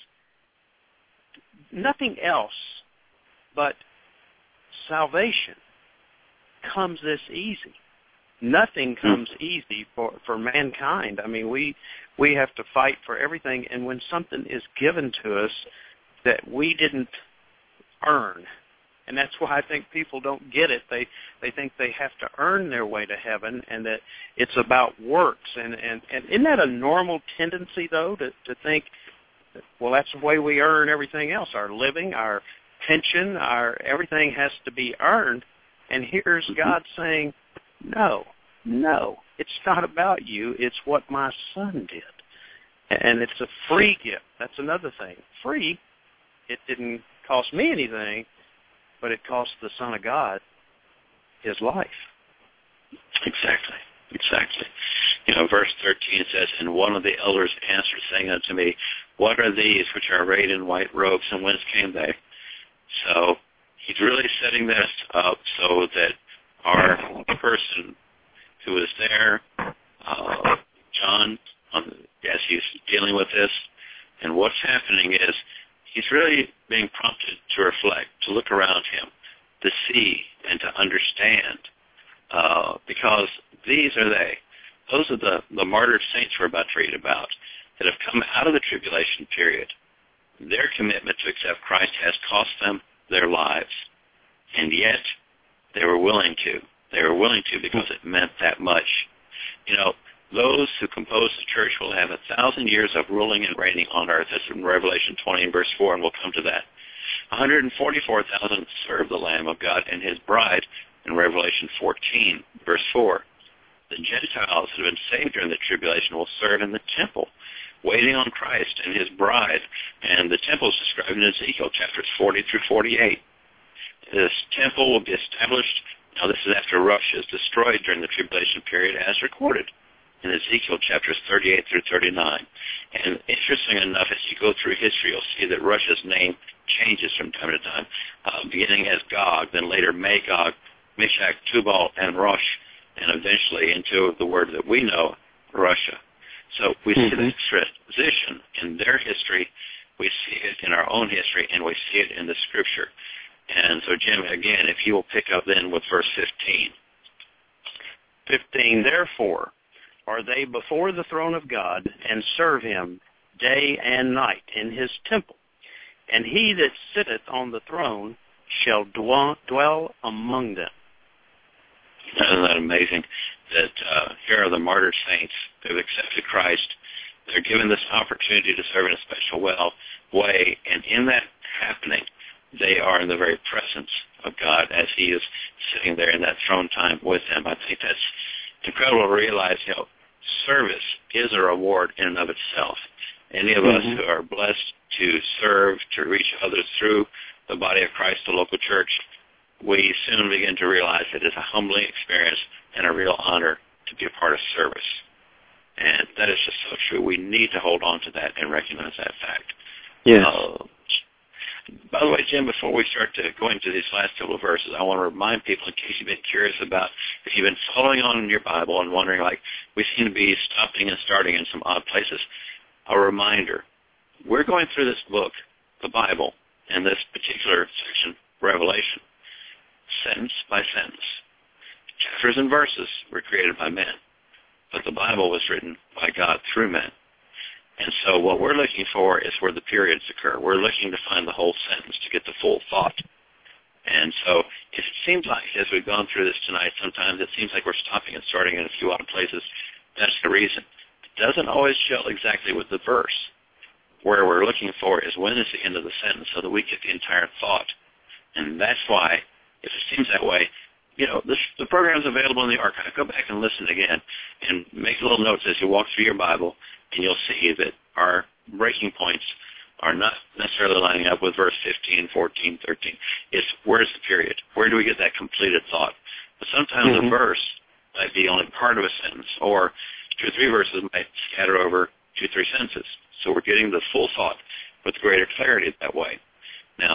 nothing else but salvation comes this easy. Nothing comes easy for mankind. I mean, we have to fight for everything, and when something is given to us that we didn't earn, and that's why I think people don't get it. They think they have to earn their way to heaven, and that it's about works. And isn't that a normal tendency, though, to think, well, that's the way we earn everything else, our living, our pension, our everything has to be earned. And here's God saying, no, it's not about you. It's what my Son did. And it's a free gift. That's another thing. Free, it didn't cost me anything, but it cost the Son of God his life. Exactly. Verse 13 says, and one of the elders answered, saying unto me, what are these which are arrayed in white robes, and whence came they? So he's really setting this up so that our person who is there, John, as he's dealing with this, and what's happening is he's really being prompted to reflect, to look around him, to see and to understand, because these are they. Those are the martyred saints we're about to read about that have come out of the tribulation period. Their commitment to accept Christ has cost them their lives, and yet they were willing to. They were willing to because it meant that much. Those who compose the church will have 1,000 years of ruling and reigning on earth. That's in Revelation 20 and verse 4, and we'll come to that. 144,000 serve the Lamb of God and his bride in Revelation 14, verse 4. The Gentiles who have been saved during the tribulation will serve in the temple, waiting on Christ and his bride. And the temple is described in Ezekiel chapters 40 through 48. This temple will be established. Now, this is after Russia is destroyed during the tribulation period as recorded in Ezekiel chapters 38 through 39. And interesting enough, as you go through history, you'll see that Russia's name changes from time to time, beginning as Gog, then later Magog, Meshach, Tubal, and Rosh, and eventually into the word that we know, Russia. So we see the transition in their history, we see it in our own history, and we see it in the Scripture. And so, Jim, again, if you will pick up then with verse 15. 15, therefore are they before the throne of God, and serve him day and night in his temple. And he that sitteth on the throne shall dwell among them. Isn't that amazing? That here are the martyred saints who have accepted Christ. They're given this opportunity to serve in a special way, and in that happening, they are in the very presence of God as he is sitting there in that throne time with them. I think that's incredible to realize, service is a reward in and of itself. Any of us who are blessed to serve, to reach others through the body of Christ, the local church, we soon begin to realize it is a humbling experience and a real honor to be a part of service. And that is just so true. We need to hold on to that and recognize that fact. Yes. By the way, Jim, before we start to go into these last couple of verses, I want to remind people, in case you've been curious about, if you've been following on in your Bible and wondering, like, we seem to be stopping and starting in some odd places, a reminder. We're going through this book, the Bible, and this particular section, Revelation, sentence by sentence. Chapters and verses were created by men, but the Bible was written by God through men. And so what we're looking for is where the periods occur. We're looking to find the whole sentence to get the full thought. And so if it seems like, as we've gone through this tonight, sometimes it seems like we're stopping and starting in a few odd places, that's the reason. It doesn't always gel exactly with the verse. Where we're looking for is when is the end of the sentence so that we get the entire thought. And that's why, if it seems that way, the program is available in the archive. Go back and listen again and make little notes as you walk through your Bible, and you'll see that our breaking points are not necessarily lining up with verse 15, 14, 13. It's where's the period? Where do we get that completed thought? But sometimes a verse might be only part of a sentence, or 2 or 3 verses might scatter over 2 or 3 sentences. So we're getting the full thought with greater clarity that way. Now,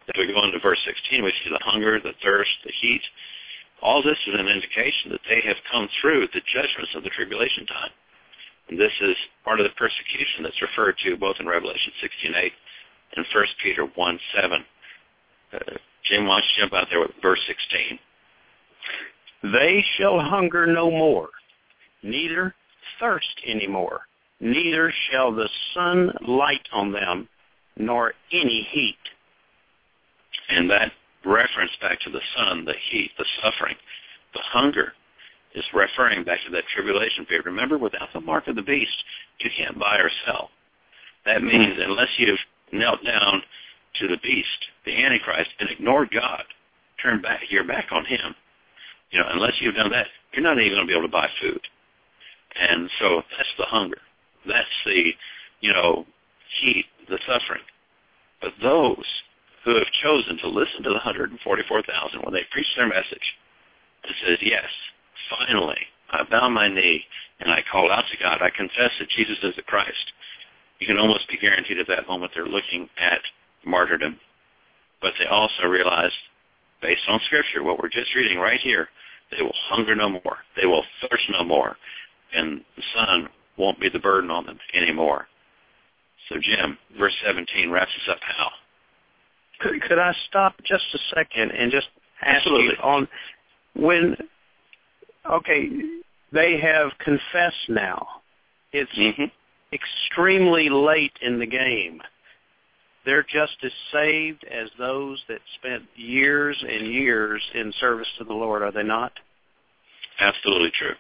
As we go into verse 16, we see the hunger, the thirst, the heat. All this is an indication that they have come through the judgments of the tribulation time. And this is part of the persecution that's referred to both in Revelation 16:8 and 1 Peter 1:7. Jim, why don't you jump out there with verse 16? They shall hunger no more, neither thirst any more, neither shall the sun light on them, nor any heat. And that reference back to the sun, the heat, the suffering, the hunger, is referring back to that tribulation period. Remember, without the mark of the beast, you can't buy or sell. That means unless you've knelt down to the beast, the Antichrist, and ignored God, turned back your back on him, unless you've done that, you're not even going to be able to buy food. And so that's the hunger. That's the, heat, the suffering. But those who have chosen to listen to the 144,000 when they preach their message, it says, yes, finally, I bow my knee and I call out to God. I confess that Jesus is the Christ. You can almost be guaranteed at that moment they're looking at martyrdom. But they also realize, based on Scripture, what we're just reading right here, they will hunger no more. They will thirst no more. And the sun won't be the burden on them anymore. So, Jim, verse 17 wraps us up how? Could I stop just a second and just ask Absolutely. you on when, they have confessed now. It's extremely late in the game. They're just as saved as those that spent years and years in service to the Lord, are they not? Absolutely true.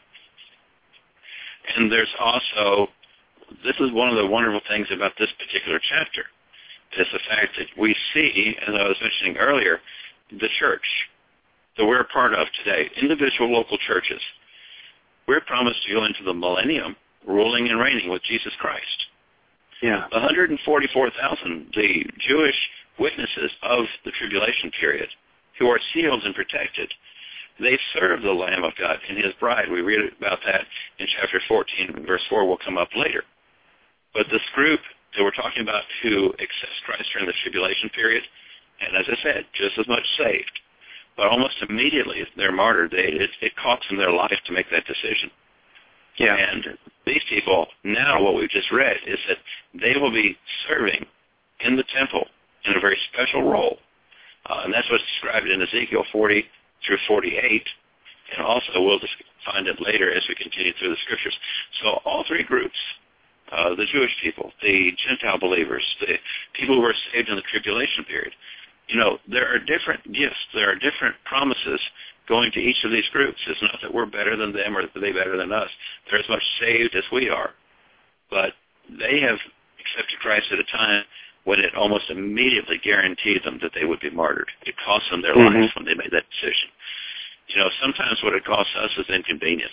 And there's also, this is one of the wonderful things about this particular chapter, is the fact that we see, as I was mentioning earlier, the church that we're a part of today, individual local churches. We're promised to go into the millennium ruling and reigning with Jesus Christ. Yeah. 144,000, the Jewish witnesses of the tribulation period, who are sealed and protected, they serve the Lamb of God and his bride. We read about that in chapter 14, verse 4 will come up later. But this group that we're talking about who accepts Christ during the tribulation period, and as I said, just as much saved, but almost immediately they're martyred. It costs them their life to make that decision. Yeah. And these people, now what we've just read, is that they will be serving in the temple in a very special role. And that's what's described in Ezekiel 40 through 48. And also we'll just find it later as we continue through the Scriptures. So all three groups, the Jewish people, the Gentile believers, the people who are saved in the tribulation period, there are different gifts. There are different promises going to each of these groups. It's not that we're better than them or that they're better than us. They're as much saved as we are. But they have accepted Christ at a time when it almost immediately guaranteed them that they would be martyred. It cost them their lives when they made that decision. Sometimes what it costs us is inconvenience.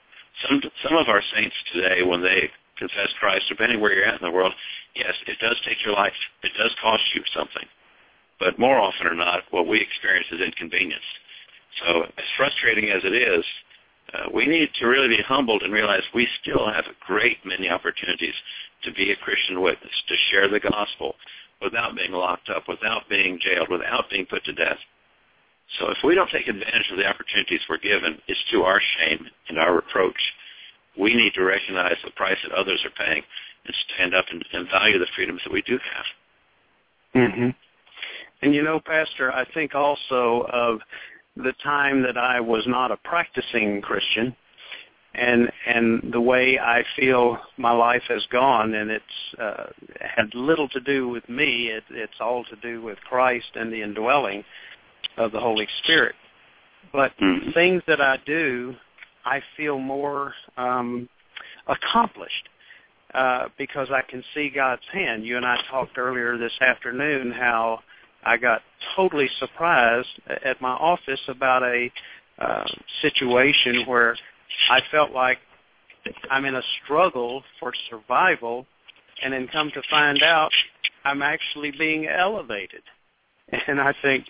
Some of our saints today, when they confess Christ, depending where you're at in the world, yes, it does take your life. It does cost you something. But more often or not, what we experience is inconvenience. So as frustrating as it is, we need to really be humbled and realize we still have a great many opportunities to be a Christian witness, to share the gospel without being locked up, without being jailed, without being put to death. So if we don't take advantage of the opportunities we're given, it's to our shame and our reproach. We need to recognize the price that others are paying and stand up and value the freedoms that we do have. Mm-hmm. And Pastor, I think also of the time that I was not a practicing Christian and the way I feel my life has gone, and it's had little to do with me. It's all to do with Christ and the indwelling of the Holy Spirit. But things that I do, I feel more accomplished because I can see God's hand. You and I talked earlier this afternoon how I got totally surprised at my office about a situation where I felt like I'm in a struggle for survival, and then come to find out I'm actually being elevated. And I think,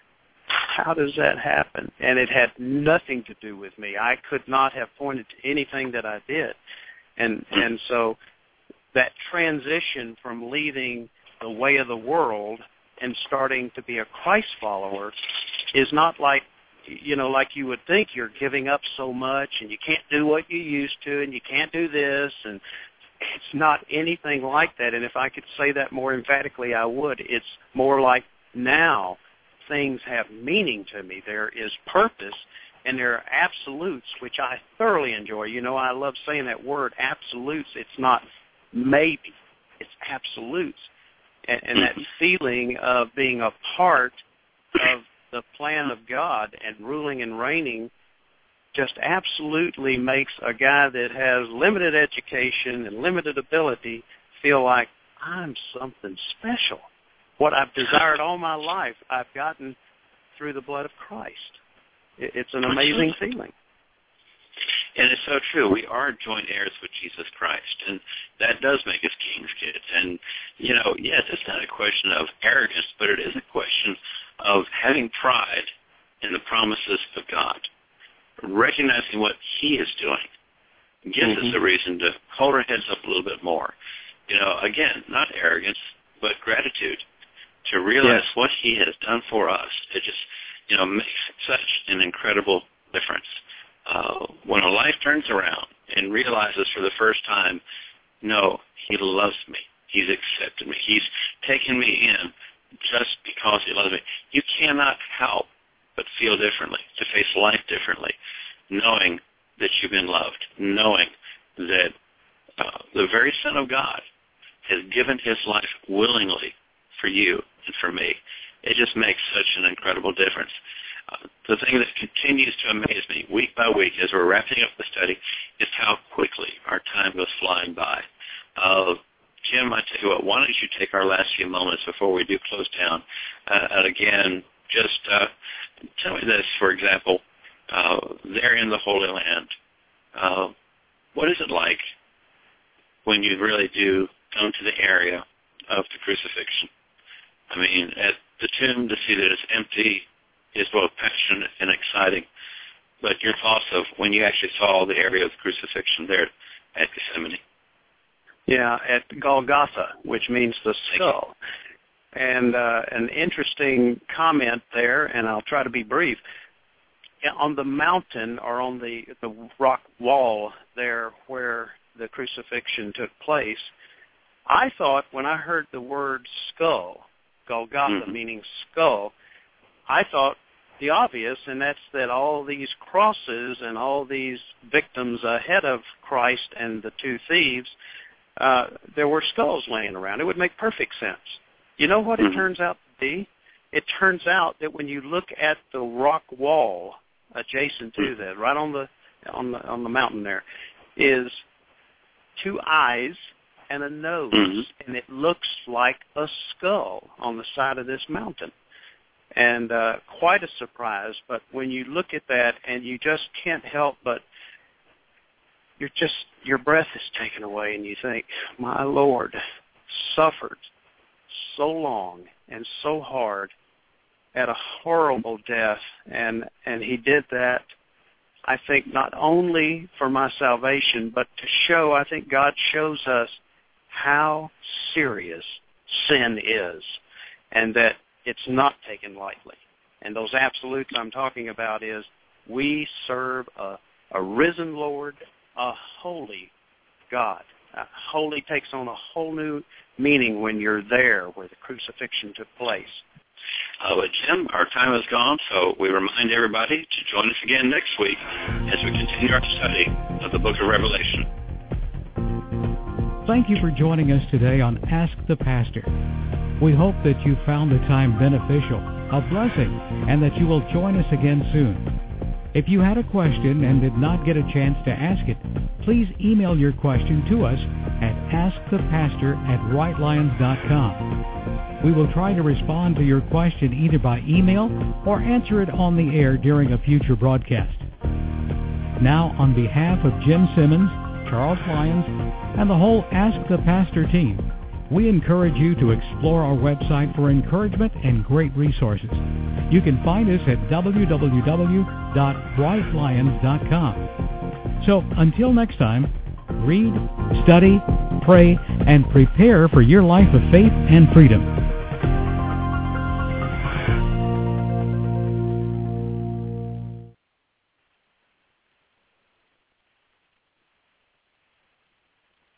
how does that happen? And it had nothing to do with me. I could not have pointed to anything that I did. And so that transition from leaving the way of the world and starting to be a Christ follower is not like, like you would think you're giving up so much and you can't do what you used to and you can't do this, and it's not anything like that. And if I could say that more emphatically, I would. It's more like now things have meaning to me. There is purpose, and there are absolutes, which I thoroughly enjoy. I love saying that word, absolutes. It's not maybe. It's absolutes. And that feeling of being a part of the plan of God and ruling and reigning just absolutely makes a guy that has limited education and limited ability feel like I'm something special. What I've desired all my life, I've gotten through the blood of Christ. It's an amazing feeling. And it's so true. We are joint heirs with Jesus Christ, and that does make us king's kids. And, yes, it's not a question of arrogance, but it is a question of having pride in the promises of God, recognizing what He is doing. Gives us a reason to hold our heads up a little bit more. Again, not arrogance, but gratitude, to realize what He has done for us. It just, makes such an incredible difference. When a life turns around and realizes for the first time, no, He loves me. He's accepted me. He's taken me in just because He loves me. You cannot help but feel differently, to face life differently, knowing that you've been loved, knowing that the very Son of God has given His life willingly for you and for me. It just makes such an incredible difference. The thing that continues to amaze me week by week as we're wrapping up the study is how quickly our time goes flying by. Jim, I tell you what, why don't you take our last few moments before we do close down, and again, just tell me this, for example, there in the Holy Land, what is it like when you really do come to the area of the crucifixion? I mean, at the tomb, to see that it's empty is both passionate and exciting. But your thoughts of when you actually saw the area of the crucifixion there at Gethsemane. Yeah, at Golgotha, which means the skull. And an interesting comment there, and I'll try to be brief. On the mountain or on the rock wall there where the crucifixion took place, I thought when I heard the word skull, Golgotha meaning skull, I thought the obvious, and that's that all these crosses and all these victims ahead of Christ and the two thieves, there were skulls laying around. It would make perfect sense. You know what it turns out to be? It turns out that when you look at the rock wall adjacent to that, right on the mountain there, is two eyes and a nose, and it looks like a skull on the side of this mountain. And quite a surprise, but when you look at that and you just can't help but your breath is taken away and you think, my Lord suffered so long and so hard at a horrible death, and He did that, I think, not only for my salvation, but to show, I think God shows us how serious sin is, and that it's not taken lightly. And those absolutes I'm talking about is we serve a risen Lord, a holy God. Holy takes on a whole new meaning when you're there where the crucifixion took place. Well, Jim, our time is gone, so we remind everybody to join us again next week as we continue our study of the book of Revelation. Thank you for joining us today on Ask the Pastor. We hope that you found the time beneficial, a blessing, and that you will join us again soon. If you had a question and did not get a chance to ask it, please email your question to us at askthepastor@rightlions.com. We will try to respond to your question either by email or answer it on the air during a future broadcast. Now, on behalf of Jim Simmons, Charles Lyons, and the whole Ask the Pastor team, we encourage you to explore our website for encouragement and great resources. You can find us at www.brightlions.com. So until next time, read, study, pray, and prepare for your life of faith and freedom.